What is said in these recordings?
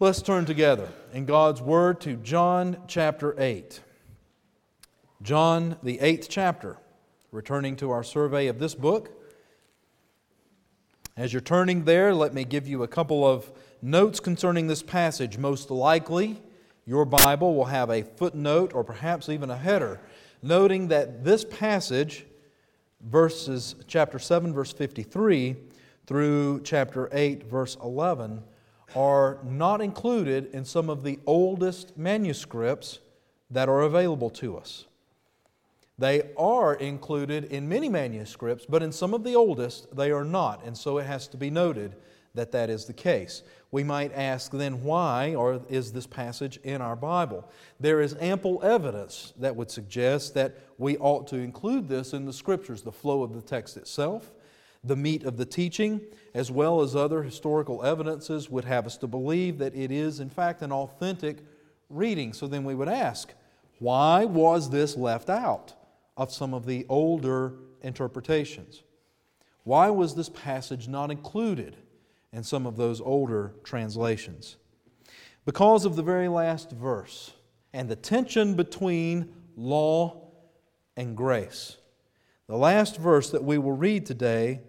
Let's turn together in God's Word to John chapter 8. John, the 8th chapter. Returning to our survey of this book. As you're turning there, let me give you a couple of notes concerning this passage. Most likely, your Bible will have a footnote or perhaps even a header, noting that this passage, chapter 7, verse 53, through chapter 8, verse 11, are not included in some of the oldest manuscripts that are available to us. They are included in many manuscripts, but in some of the oldest, they are not, and so it has to be noted that that is the case. We might ask then, why or is this passage in our Bible? There is ample evidence that would suggest that we ought to include this in the Scriptures, the flow of the text itself, the meat of the teaching, as well as other historical evidences would have us to believe that it is in fact an authentic reading. So then we would ask, why was this left out of some of the older interpretations? Why was this passage not included in some of those older translations? Because of the very last verse and the tension between law and grace. The last verse that we will read today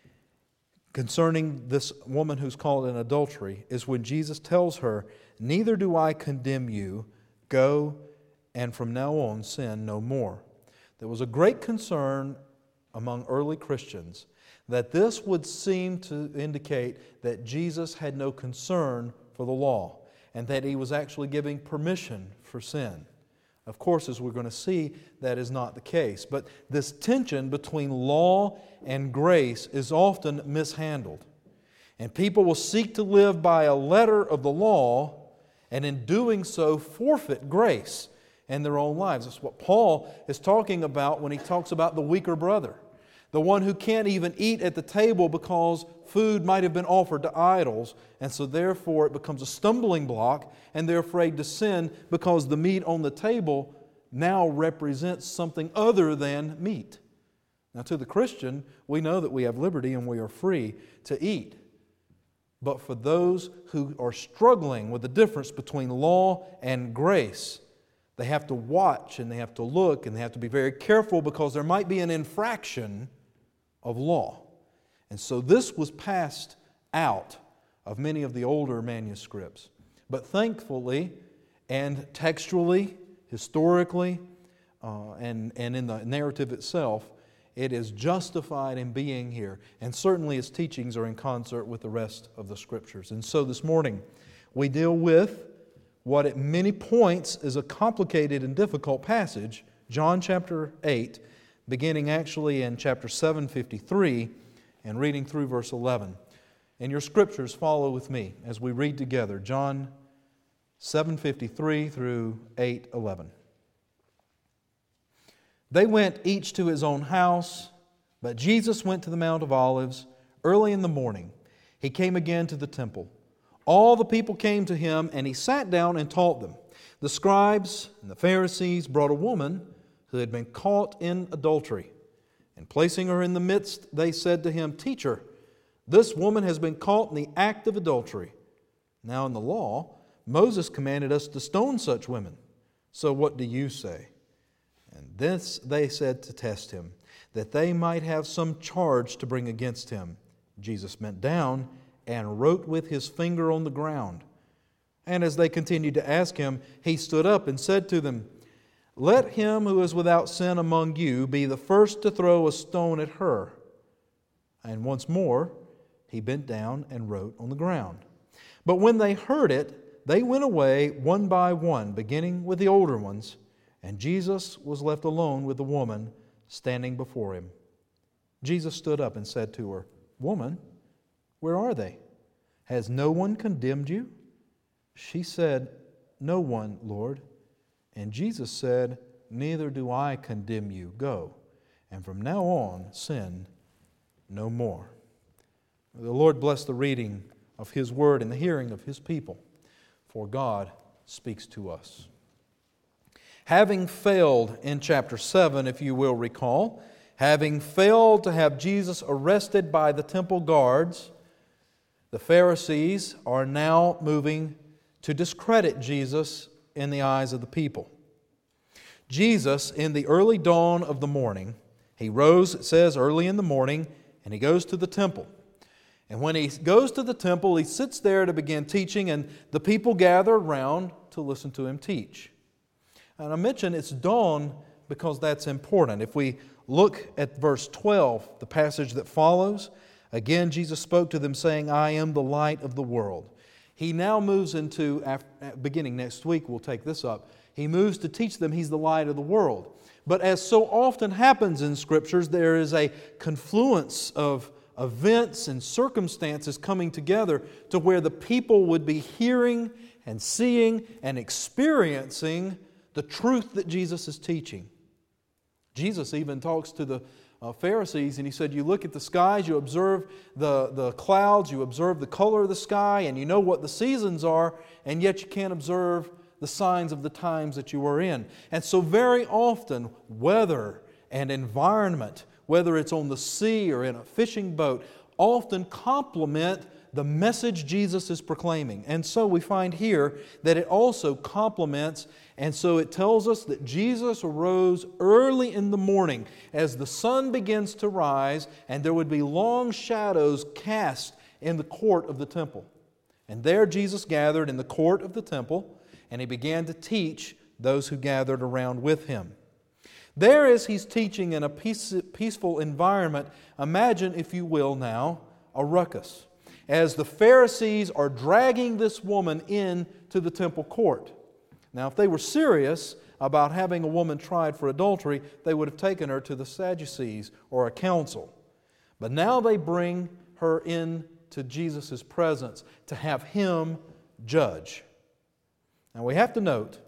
concerning this woman who's caught in adultery is when Jesus tells her, "Neither do I condemn you, go and from now on sin no more." There was a great concern among early Christians that this would seem to indicate that Jesus had no concern for the law and that He was actually giving permission for sin. Of course, as we're going to see, that is not the case. But this tension between law and grace is often mishandled. And people will seek to live by a letter of the law and in doing so forfeit grace in their own lives. That's what Paul is talking about when he talks about the weaker brother. The one who can't even eat at the table because food might have been offered to idols, and so therefore it becomes a stumbling block, and they're afraid to sin because the meat on the table now represents something other than meat. Now to the Christian, we know that we have liberty and we are free to eat. But for those who are struggling with the difference between law and grace, they have to watch and they have to look and they have to be very careful because there might be an infraction of law. And so this was passed out of many of the older manuscripts. But thankfully and textually, historically, and in the narrative itself, it is justified in being here. And certainly its teachings are in concert with the rest of the Scriptures. And so this morning we deal with what at many points is a complicated and difficult passage, John chapter 8, beginning actually in chapter 7:53 and reading through verse 11. In your Scriptures, follow with me as we read together John 7:53 through 8:11. They went each to his own house, but Jesus went to the Mount of Olives early in the morning. He came again to the temple. All the people came to him, and he sat down and taught them. The scribes and the Pharisees brought a woman who had been caught in adultery. And placing her in the midst, they said to him, "Teacher, this woman has been caught in the act of adultery. Now in the law, Moses commanded us to stone such women. So what do you say?" And this they said to test him, that they might have some charge to bring against him. Jesus bent down and wrote with his finger on the ground. And as they continued to ask him, he stood up and said to them, "Let him who is without sin among you be the first to throw a stone at her." And once more he bent down and wrote on the ground. But when they heard it, they went away one by one, beginning with the older ones, and Jesus was left alone with the woman standing before him. Jesus stood up and said to her, "Woman, where are they? Has no one condemned you?" She said, "No one, Lord." And Jesus said, "Neither do I condemn you. Go, and from now on sin no more." The Lord bless the reading of His Word and the hearing of His people, for God speaks to us. Having failed in chapter 7, if you will recall, having failed to have Jesus arrested by the temple guards, the Pharisees are now moving to discredit Jesus in the eyes of the people. Jesus, in the early dawn of the morning, he rose, it says, early in the morning, and he goes to the temple. And when he goes to the temple, he sits there to begin teaching, and the people gather around to listen to him teach. And I mention it's dawn because that's important. If we look at verse 12, the passage that follows, again Jesus spoke to them saying, I am the light of the world. He now moves into, beginning next week, we'll take this up, he moves to teach them he's the light of the world. But as so often happens in Scriptures, there is a confluence of events and circumstances coming together to where the people would be hearing and seeing and experiencing the truth that Jesus is teaching. Jesus even talks to the Pharisees, and he said, you look at the skies, you observe the clouds, you observe the color of the sky, and you know what the seasons are, and yet you can't observe the signs of the times that you are in. And so very often, weather and environment, whether it's on the sea or in a fishing boat, often complement the message Jesus is proclaiming. And so we find here that it also complements, and so it tells us that Jesus arose early in the morning as the sun begins to rise, and there would be long shadows cast in the court of the temple. And there Jesus gathered in the court of the temple, and he began to teach those who gathered around with him. There, as he's teaching in a peaceful environment, imagine, if you will now, a ruckus. As the Pharisees are dragging this woman into the temple court. Now, if they were serious about having a woman tried for adultery, they would have taken her to the Sadducees or a council. But now they bring her into Jesus' presence to have him judge. Now, we have to note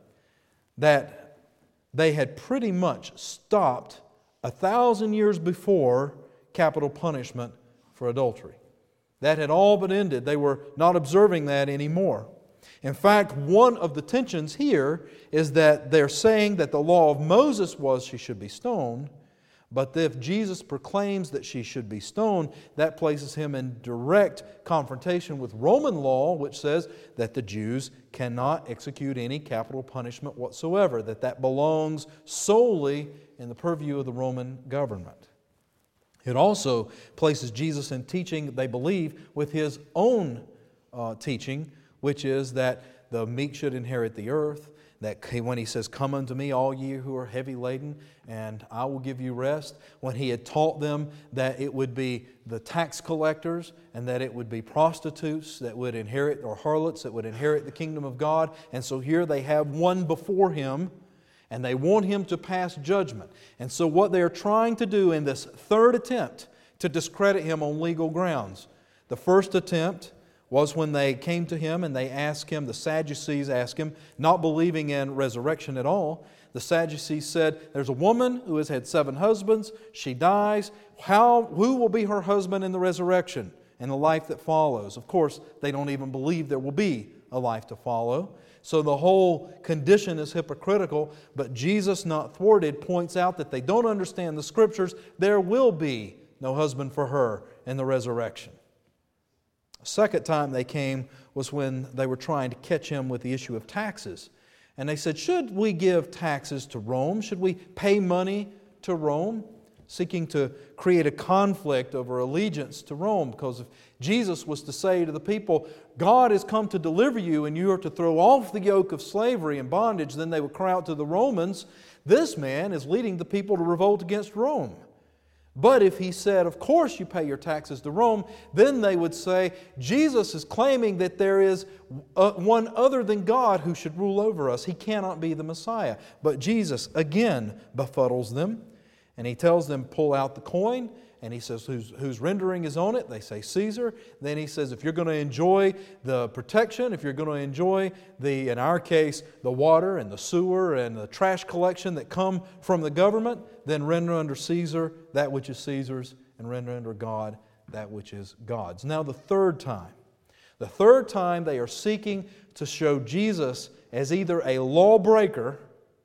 that they had pretty much stopped 1,000 years before capital punishment for adultery. That had all but ended. They were not observing that anymore. In fact, one of the tensions here is that they're saying that the law of Moses was she should be stoned, but if Jesus proclaims that she should be stoned, that places him in direct confrontation with Roman law, which says that the Jews cannot execute any capital punishment whatsoever, that belongs solely in the purview of the Roman government. It also places Jesus in teaching, they believe, with his own teaching, which is that the meek should inherit the earth, that when he says, come unto me, all ye who are heavy laden, and I will give you rest. When he had taught them that it would be the tax collectors and that it would be prostitutes that would inherit, or harlots that would inherit the kingdom of God. And so here they have one before him, and they want him to pass judgment. And so what they're trying to do in this third attempt to discredit him on legal grounds. The first attempt was when they came to him and they asked him, the Sadducees asked him, not believing in resurrection at all. The Sadducees said, there's a woman who has had 7 husbands. She dies. Who will be her husband in the resurrection and the life that follows? Of course, they don't even believe there will be a life to follow. So the whole condition is hypocritical, but Jesus, not thwarted, points out that they don't understand the Scriptures. There will be no husband for her in the resurrection. A second time they came was when they were trying to catch him with the issue of taxes. And they said, should we give taxes to Rome? Should we pay money to Rome? Seeking to create a conflict over allegiance to Rome. Because if Jesus was to say to the people, God has come to deliver you and you are to throw off the yoke of slavery and bondage, then they would cry out to the Romans, this man is leading the people to revolt against Rome. But if he said, of course you pay your taxes to Rome, then they would say, Jesus is claiming that there is one other than God who should rule over us. He cannot be the Messiah. But Jesus again befuddles them, and he tells them, pull out the coin, and he says, whose rendering is on it? They say, Caesar. Then he says, if you're going to enjoy the protection, if you're going to enjoy in our case, the water and the sewer and the trash collection that come from the government, then render under Caesar that which is Caesar's, and render under God that which is God's. Now the third time they are seeking to show Jesus as either a lawbreaker,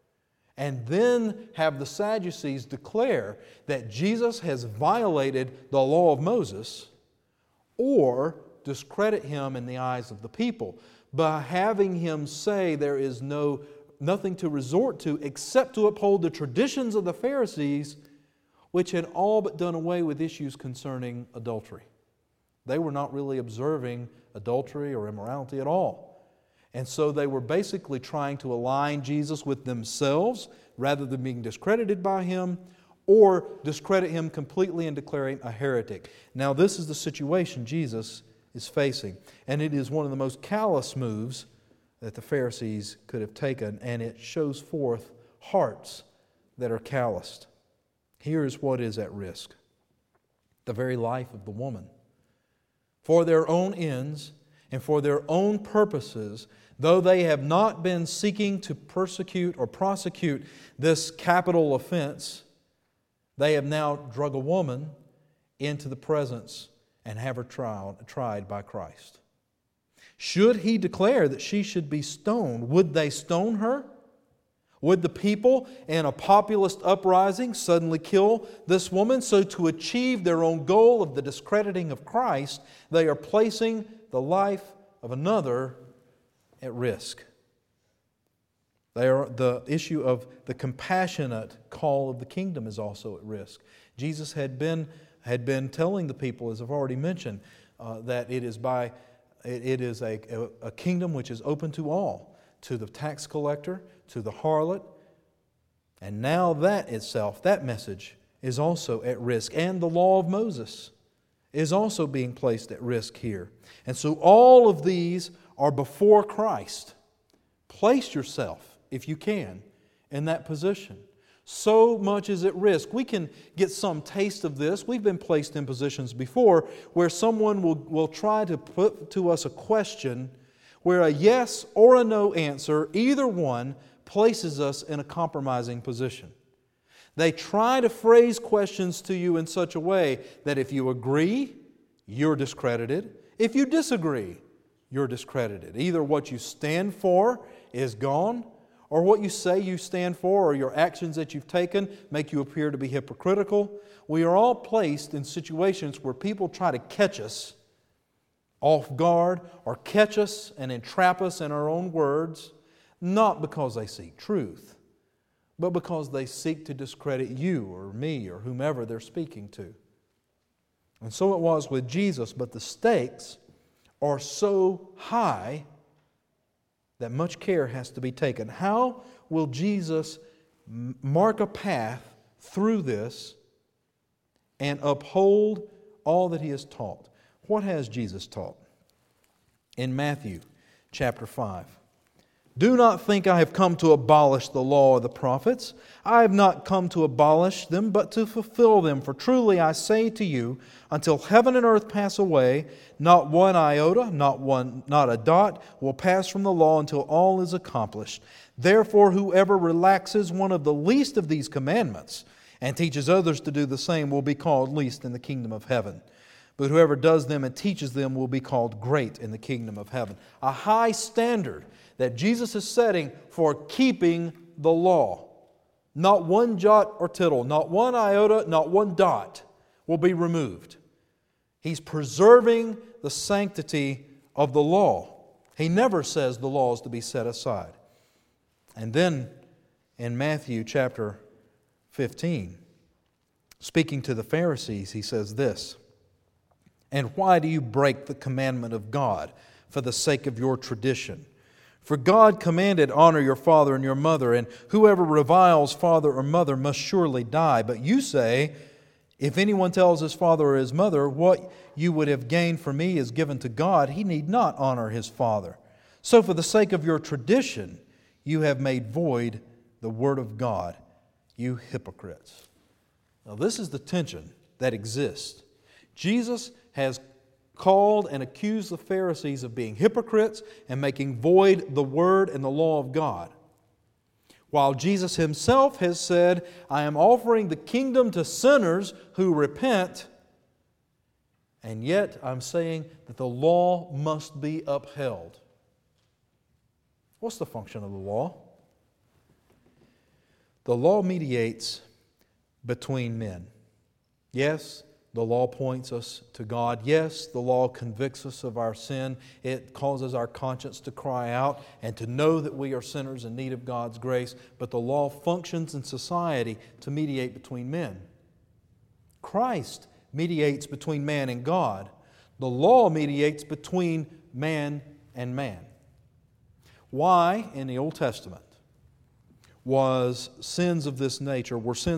and then have the Sadducees declare that Jesus has violated the law of Moses, or discredit him in the eyes of the people by having him say there is nothing to resort to except to uphold the traditions of the Pharisees, which had all but done away with issues concerning adultery. They were not really observing adultery or immorality at all. And so they were basically trying to align Jesus with themselves rather than being discredited by Him, or discredit Him completely and declare Him a heretic. Now this is the situation Jesus is facing. And it is one of the most callous moves that the Pharisees could have taken, and it shows forth hearts that are calloused. Here is what is at risk: the very life of the woman. For their own ends and for their own purposes, though they have not been seeking to persecute or prosecute this capital offense, they have now drug a woman into the presence and have her tried by Christ. Should he declare that she should be stoned, would they stone her? Would the people in a populist uprising suddenly kill this woman? So to achieve their own goal of the discrediting of Christ, they are placing the life of another at risk. The issue of the compassionate call of the kingdom is also at risk. Jesus had been telling the people, as I've already mentioned, that it is a kingdom which is open to all, to the tax collector, to the harlot. And now that message is also at risk. And the law of Moses is also being placed at risk here. And so all of these are before Christ. Place yourself, if you can, in that position. So much is at risk. We can get some taste of this. We've been placed in positions before where someone will try to put to us a question where a yes or a no answer, either one, places us in a compromising position. They try to phrase questions to you in such a way that if you agree, you're discredited. If you disagree, you're discredited. Either what you stand for is gone, or what you say you stand for, or your actions that you've taken make you appear to be hypocritical. We are all placed in situations where people try to catch us off guard or catch us and entrap us in our own words, not because they seek truth, but because they seek to discredit you or me or whomever they're speaking to. And so it was with Jesus, but the stakes are so high that much care has to be taken. How will Jesus mark a path through this and uphold all that He has taught? What has Jesus taught? In Matthew chapter 5. Do not think I have come to abolish the law or the prophets. I have not come to abolish them, but to fulfill them. For truly I say to you, until heaven and earth pass away, not one iota, not a dot will pass from the law until all is accomplished. Therefore, whoever relaxes one of the least of these commandments and teaches others to do the same will be called least in the kingdom of heaven. But whoever does them and teaches them will be called great in the kingdom of heaven. A high standard that Jesus is setting for keeping the law. Not one jot or tittle, not one iota, not one dot will be removed. He's preserving the sanctity of the law. He never says the law is to be set aside. And then in Matthew chapter 15, speaking to the Pharisees, He says this, "And why do you break the commandment of God for the sake of your tradition? For God commanded, honor your father and your mother, and whoever reviles father or mother must surely die. But you say, if anyone tells his father or his mother, what you would have gained from me is given to God, he need not honor his father. So for the sake of your tradition, you have made void the word of God, you hypocrites." Now this is the tension that exists. Jesus has called and accused the Pharisees of being hypocrites and making void the Word and the law of God. While Jesus Himself has said, I am offering the kingdom to sinners who repent, and yet I'm saying that the law must be upheld. What's the function of the law? The law mediates between men. Yes, The law points us to God. Yes, the law convicts us of our sin. It causes our conscience to cry out and to know that we are sinners in need of God's grace. But the law functions in society to mediate between men. Christ mediates between man and God. The law mediates between man and man. Why, in the Old Testament, were sins of this nature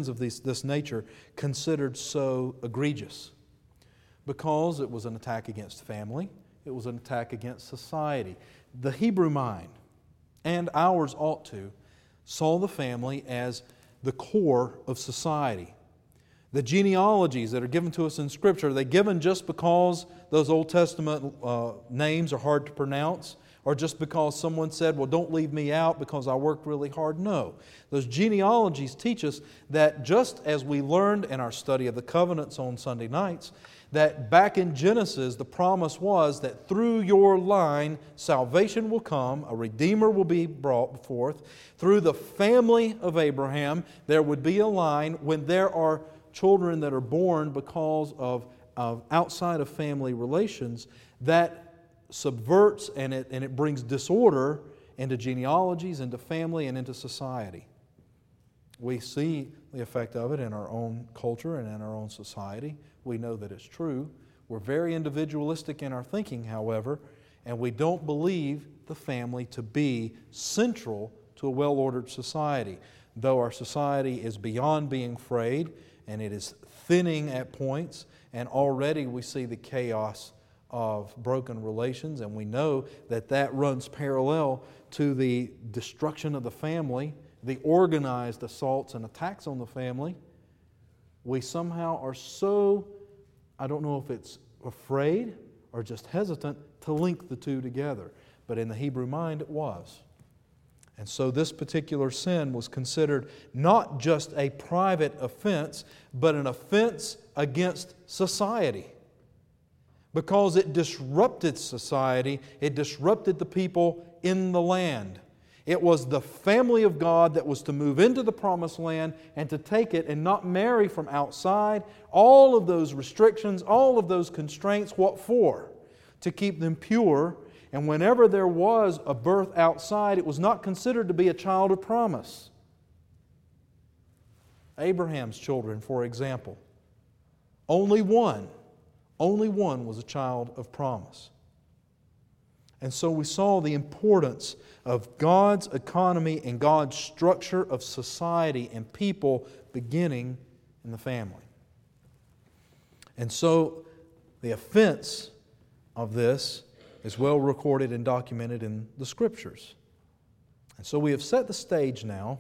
considered so egregious? Because it was an attack against family, it was an attack against society. The Hebrew mind, and ours ought to, saw the family as the core of society. The genealogies that are given to us in Scripture, are they given just because those Old Testament names are hard to pronounce? Or just because someone said, well, don't leave me out because I worked really hard? No. Those genealogies teach us that just as we learned in our study of the covenants on Sunday nights, that back in Genesis, the promise was that through your line, salvation will come, a Redeemer will be brought forth. Through the family of Abraham, there would be a line when there are children that are born because of outside of family relations that subverts and it brings disorder into genealogies, into family, and into society. We see the effect of it in our own culture and in our own society. We know that it's true. We're very individualistic in our thinking, however, and we don't believe the family to be central to a well-ordered society. Though our society is beyond being frayed, and it is thinning at points, and already we see the chaos of broken relations, and we know that that runs parallel to the destruction of the family, the organized assaults and attacks on the family. We somehow are so, I don't know if it's afraid or just hesitant to link the two together. But in the Hebrew mind, it was. And so this particular sin was considered not just a private offense, but an offense against society. Because it disrupted society, it disrupted the people in the land. It was the family of God that was to move into the promised land and to take it and not marry from outside. All of those restrictions, all of those constraints, what for? To keep them pure. And whenever there was a birth outside, it was not considered to be a child of promise. Abraham's children, for example, only one was a child of promise. And so we saw the importance of God's economy and God's structure of society and people beginning in the family. And so the offense of this is well recorded and documented in the Scriptures. And so we have set the stage now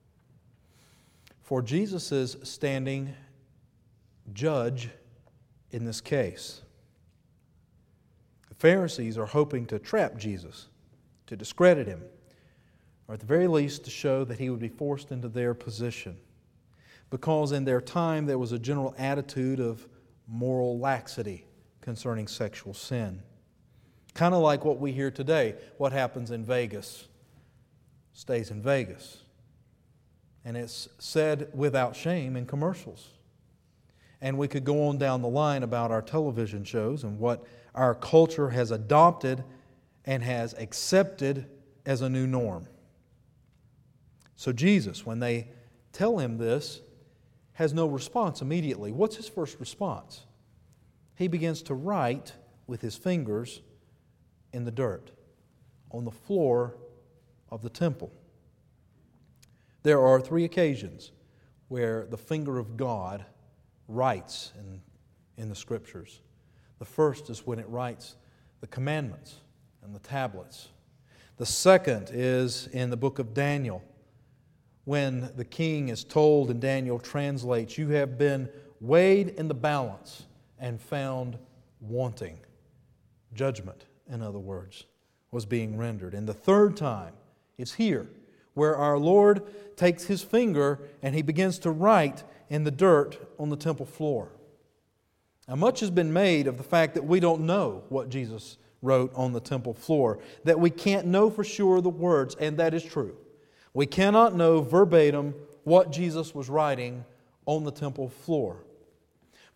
for Jesus' standing judge in this case. The Pharisees are hoping to trap Jesus, to discredit Him, or at the very least to show that He would be forced into their position. Because in their time there was a general attitude of moral laxity concerning sexual sin. Kind of like what we hear today. What happens in Vegas stays in Vegas. And it's said without shame in commercials. And we could go on down the line about our television shows and what our culture has adopted and has accepted as a new norm. So Jesus, when they tell Him this, has no response immediately. What's His first response? He begins to write with His fingers in the dirt, on the floor of the temple. There are 3 occasions where the finger of God writes in the Scriptures. The first is when it writes the commandments and the tablets. The second is in the book of Daniel, when the king is told, and Daniel translates, "You have been weighed in the balance and found wanting." Judgment, in other words, was being rendered. And the third time, it's here, where our Lord takes His finger and He begins to write in the dirt on the temple floor. Now, much has been made of the fact that we don't know what Jesus wrote on the temple floor, that we can't know for sure the words, and that is true. We cannot know verbatim what Jesus was writing on the temple floor.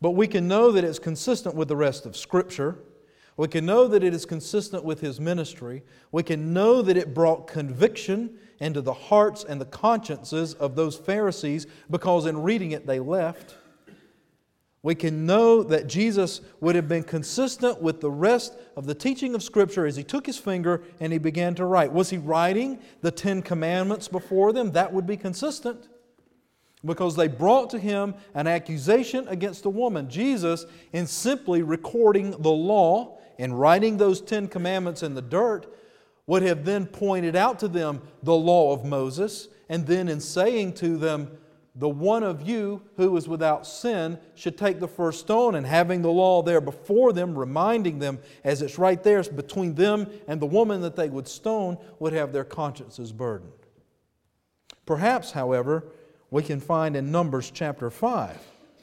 But we can know that it's consistent with the rest of Scripture. We can know that it is consistent with His ministry. We can know that it brought conviction into the hearts and the consciences of those Pharisees, because in reading it they left. We can know that Jesus would have been consistent with the rest of the teaching of Scripture as He took His finger and He began to write. Was He writing the 10 Commandments before them? That would be consistent, because they brought to Him an accusation against a woman. Jesus, in simply recording the law and writing those 10 Commandments in the dirt, would have then pointed out to them the law of Moses, and then in saying to them, the one of you who is without sin should take the first stone, and having the law there before them, reminding them as it's right there between them and the woman that they would stone, would have their consciences burdened. Perhaps, however, we can find in Numbers chapter 5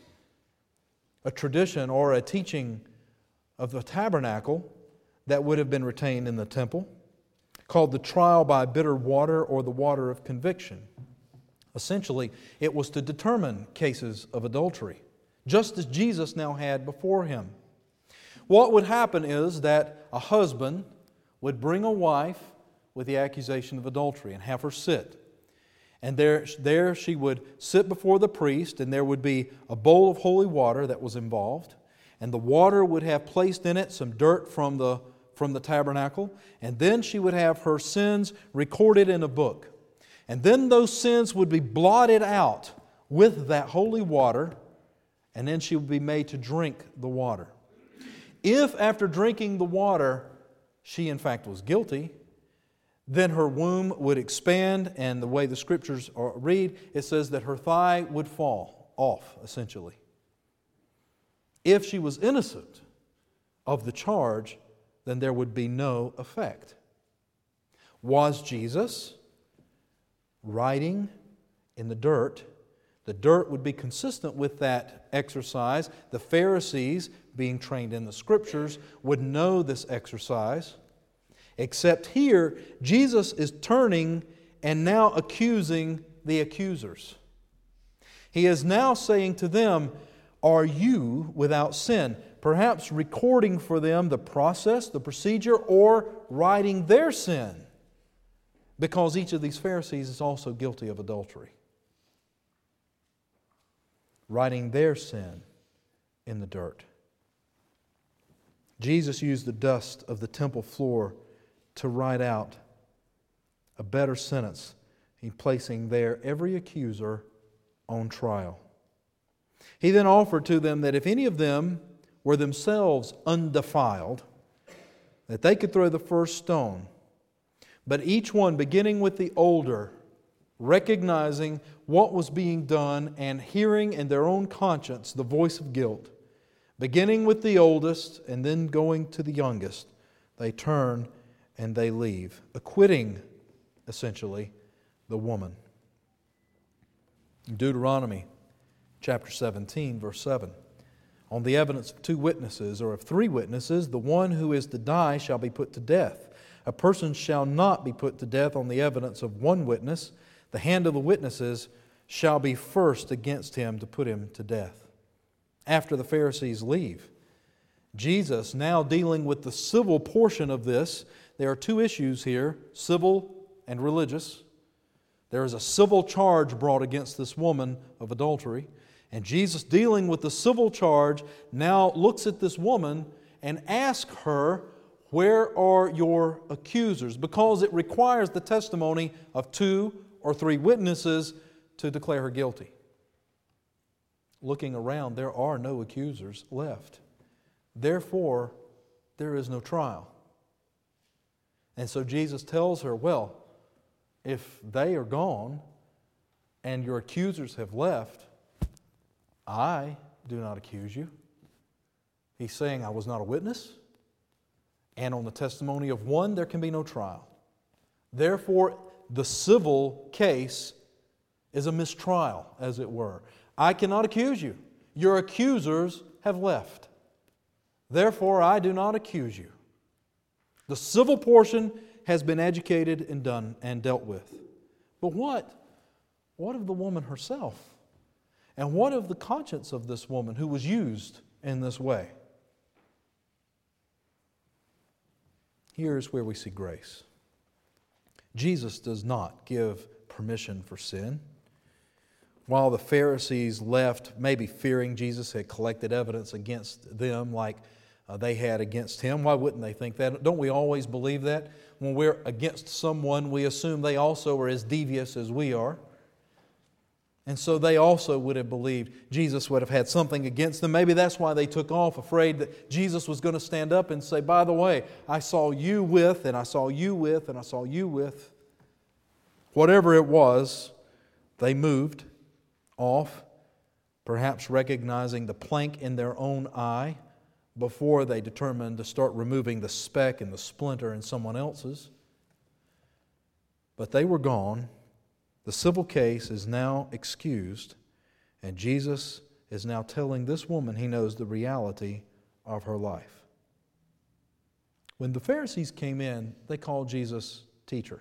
a tradition or a teaching of the tabernacle that would have been retained in the temple, called the trial by bitter water, or the water of conviction. Essentially, it was to determine cases of adultery, just as Jesus now had before Him. What would happen is that a husband would bring a wife with the accusation of adultery and have her sit. And there she would sit before the priest, and there would be a bowl of holy water that was involved. And the water would have placed in it some dirt from the tabernacle. And then she would have her sins recorded in a book. And then those sins would be blotted out with that holy water, and then she would be made to drink the water. If after drinking the water she in fact was guilty, then her womb would expand, and the way the Scriptures read, it says that her thigh would fall off, essentially. If she was innocent of the charge, then there would be no effect. Was Jesus writing in the dirt? The dirt would be consistent with that exercise. The Pharisees, being trained in the Scriptures, would know this exercise. Except here, Jesus is turning and now accusing the accusers. He is now saying to them, are you without sin? Perhaps recording for them the process, the procedure, or writing their sin, because each of these Pharisees is also guilty of adultery. Writing their sin in the dirt. Jesus used the dust of the temple floor to write out a better sentence, in placing there every accuser on trial. He then offered to them that if any of them were themselves undefiled, that they could throw the first stone. But each one, beginning with the older, recognizing what was being done and hearing in their own conscience the voice of guilt, beginning with the oldest and then going to the youngest, they turn and they leave, acquitting, essentially, the woman. In Deuteronomy chapter 17, verse 7, on the evidence of 2 witnesses or of 3 witnesses, the one who is to die shall be put to death. A person shall not be put to death on the evidence of 1 witness. The hand of the witnesses shall be first against him to put him to death. After the Pharisees leave, Jesus, now dealing with the civil portion of this, there are 2 issues here, civil and religious. There is a civil charge brought against this woman of adultery. And Jesus, dealing with the civil charge, now looks at this woman and asks her, where are your accusers? Because it requires the testimony of 2 or 3 witnesses to declare her guilty. Looking around, there are no accusers left. Therefore, there is no trial. And so Jesus tells her, well, if they are gone and your accusers have left, I do not accuse you. He's saying I was not a witness, and on the testimony of 1 there can be no trial. Therefore, the civil case is a mistrial, as it were. I cannot accuse you. Your accusers have left. Therefore, I do not accuse you. The civil portion has been educated and done and dealt with. But what of the woman herself? And what of the conscience of this woman who was used in this way? Here's where we see grace. Jesus does not give permission for sin. While the Pharisees left, maybe fearing Jesus had collected evidence against them like they had against Him, why wouldn't they think that? Don't we always believe that? When we're against someone, we assume they also are as devious as we are. And so they also would have believed Jesus would have had something against them. Maybe that's why they took off, afraid that Jesus was going to stand up and say, by the way, I saw you with, and I saw you with, and I saw you with. Whatever it was, they moved off, perhaps recognizing the plank in their own eye before they determined to start removing the speck and the splinter in someone else's. But they were gone. The civil case is now excused, and Jesus is now telling this woman He knows the reality of her life. When the Pharisees came in, they called Jesus teacher.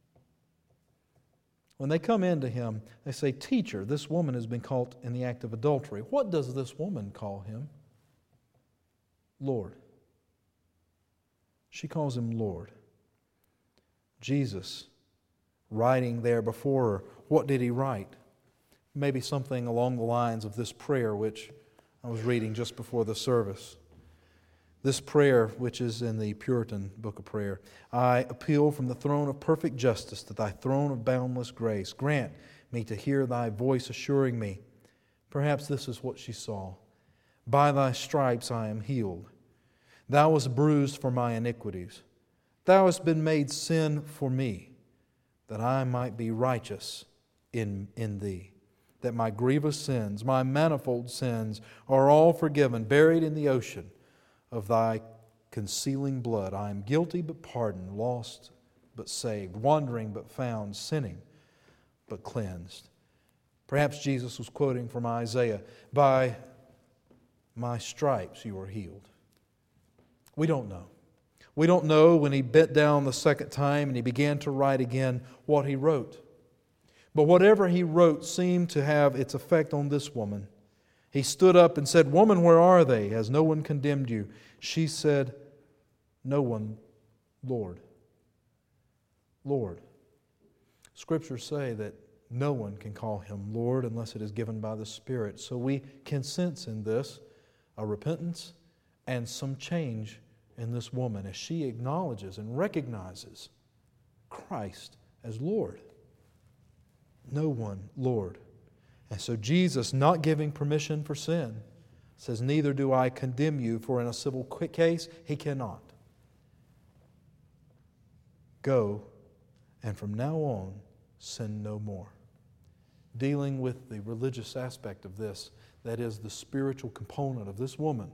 When they come into Him, they say, teacher, this woman has been caught in the act of adultery. What does this woman call Him? Lord. She calls Him Lord. Jesus, writing there before her, what did He write? Maybe something along the lines of this prayer which I was reading just before the service. This prayer, which is in the Puritan Book of Prayer. I appeal from the throne of perfect justice to Thy throne of boundless grace. Grant me to hear Thy voice assuring me. Perhaps this is what she saw. By Thy stripes I am healed. Thou wast bruised for my iniquities. Thou hast been made sin for me, that I might be righteous in Thee. That my grievous sins, my manifold sins, are all forgiven, buried in the ocean of Thy concealing blood. I am guilty but pardoned, lost but saved, wandering but found, sinning but cleansed. Perhaps Jesus was quoting from Isaiah, by my stripes you are healed. We don't know. We don't know when He bent down the second time and He began to write again what He wrote. But whatever He wrote seemed to have its effect on this woman. He stood up and said, woman, where are they? Has no one condemned you? She said, no one, Lord. Lord. Scriptures say that no one can call Him Lord unless it is given by the Spirit. So we can sense in this a repentance and some change in this woman as she acknowledges and recognizes Christ as Lord. No one, Lord. And so Jesus, not giving permission for sin, says, neither do I condemn you, for in a civil case He cannot. Go, and from now on, sin no more. Dealing with the religious aspect of this, that is the spiritual component of this woman,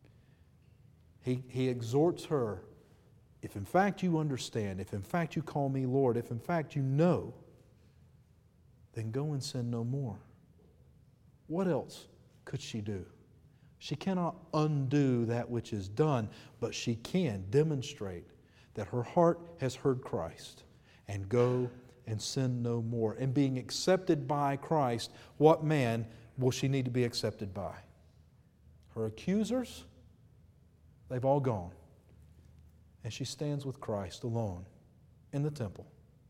He exhorts her, if in fact you understand, if in fact you call me Lord, if in fact you know, then go and sin no more. What else could she do? She cannot undo that which is done, but she can demonstrate that her heart has heard Christ and go and sin no more. And being accepted by Christ, what man will she need to be accepted by? Her accusers? They've all gone. And she stands with Christ alone in the temple.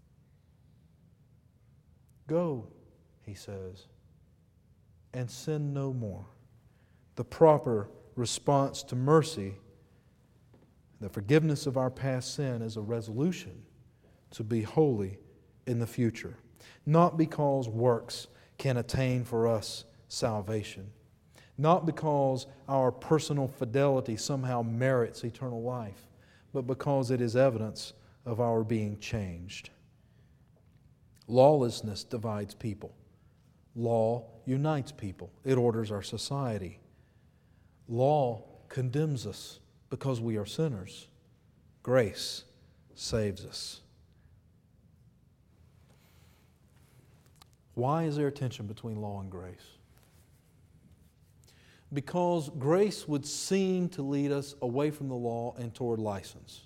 Go, He says, and sin no more. The proper response to mercy, the forgiveness of our past sin, is a resolution to be holy in the future. Not because works can attain for us salvation. Not because our personal fidelity somehow merits eternal life, but because it is evidence of our being changed. Lawlessness divides people. Law unites people. It orders our society. Law condemns us because we are sinners. Grace saves us. Why is there a tension between law and grace? Because grace would seem to lead us away from the law and toward license.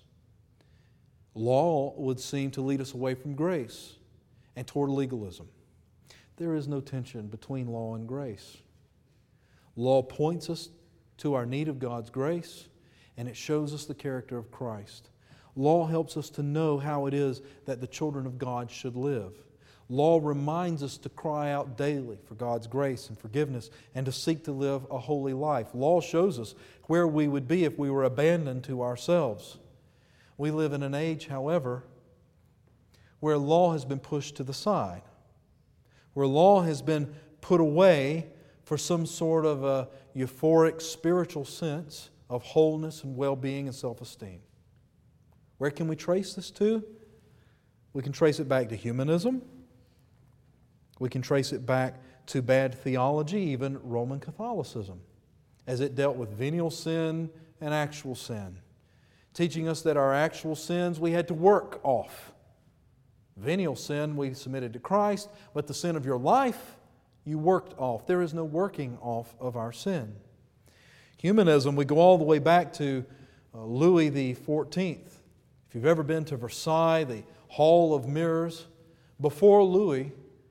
Law would seem to lead us away from grace and toward legalism. there is no tension between law and grace. Law points us to our need of God's grace, and it shows us the character of Christ. Law helps us to know how it is that the children of God should live. Law reminds us to cry out daily for God's grace and forgiveness and to seek to live a holy life. Law shows us where we would be if we were abandoned to ourselves. We live in an age, however, where law has been pushed to the side, where law has been put away for some sort of a euphoric spiritual sense of wholeness and well-being and self-esteem. Where can we trace this to? We can trace it back to humanism. We can trace it back to bad theology, even Roman Catholicism, as it dealt with venial sin and actual sin, teaching us that our actual sins we had to work off. Venial sin we submitted to Christ, but the sin of your life you worked off. There is no working off of our sin. Humanism, we go all the way back to Louis XIV. If you've ever been to Versailles, the Hall of Mirrors, before Louis,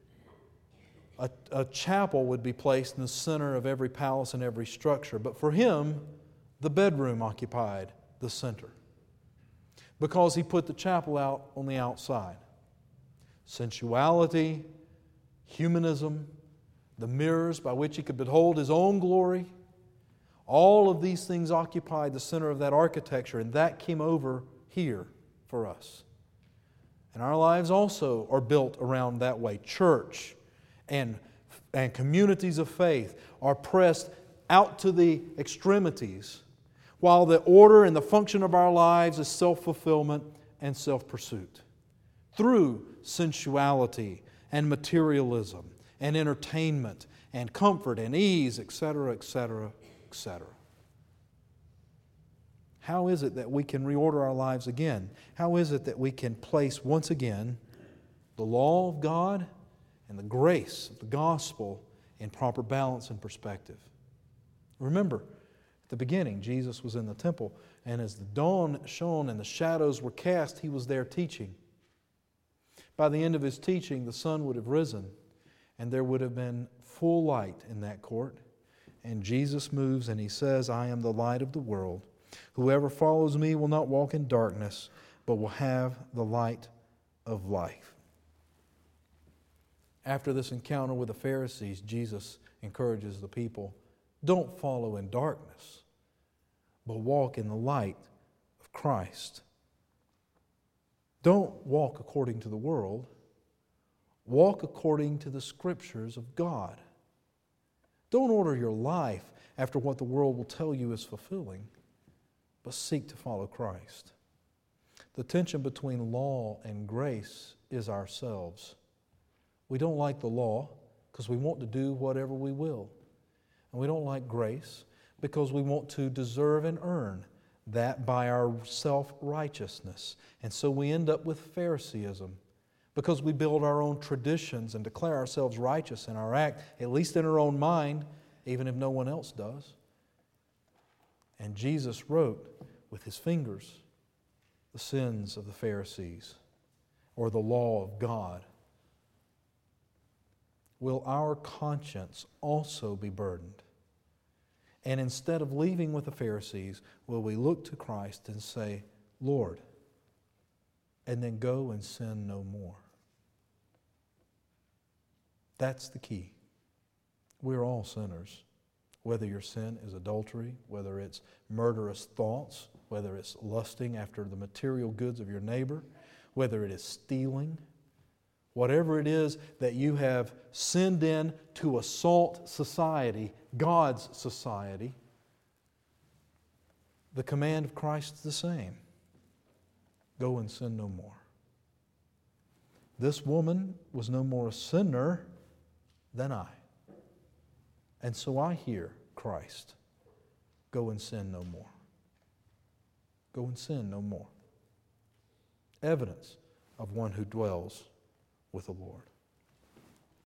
a chapel would be placed in the center of every palace and every structure. But for him, the bedroom occupied the center, because he put the chapel out on the outside. Sensuality, humanism, the mirrors by which he could behold his own glory, all of these things occupied the center of that architecture, and that came over here for us. And our lives also are built around that way. Church and communities of faith are pressed out to the extremities, while the order and the function of our lives is self-fulfillment and self-pursuit through sensuality and materialism and entertainment and comfort and ease, etc., etc., etc. How is it that we can reorder our lives again? How is it that we can place once again the law of God and the grace of the gospel in proper balance and perspective? Remember, at the beginning, Jesus was in the temple, and as the dawn shone and the shadows were cast, He was there teaching. By the end of His teaching, the sun would have risen, and there would have been full light in that court. And Jesus moves and He says, I am the light of the world. Whoever follows me will not walk in darkness, but will have the light of life. After this encounter with the Pharisees, Jesus encourages the people, don't follow in darkness, but walk in the light of Christ. Don't walk according to the world. Walk according to the Scriptures of God. Don't order your life after what the world will tell you is fulfilling, but seek to follow Christ. The tension between law and grace is ourselves. We don't like the law because we want to do whatever we will. And we don't like grace because we want to deserve and earn that by our self-righteousness. And so we end up with Phariseeism because we build our own traditions and declare ourselves righteous in our act, at least in our own mind, even if no one else does. And Jesus wrote with His fingers the sins of the Pharisees or the law of God. Will our conscience also be burdened? And instead of leaving with the Pharisees, will we look to Christ and say, Lord, and then go and sin no more? That's the key. We're all sinners. Whether your sin is adultery, whether it's murderous thoughts, whether it's lusting after the material goods of your neighbor, whether it is stealing, whatever it is that you have sinned in to assault society, God's society, the command of Christ is the same. Go and sin no more. This woman was no more a sinner than I. And so I hear Christ, go and sin no more. Go and sin no more. Evidence of one who dwells with the Lord.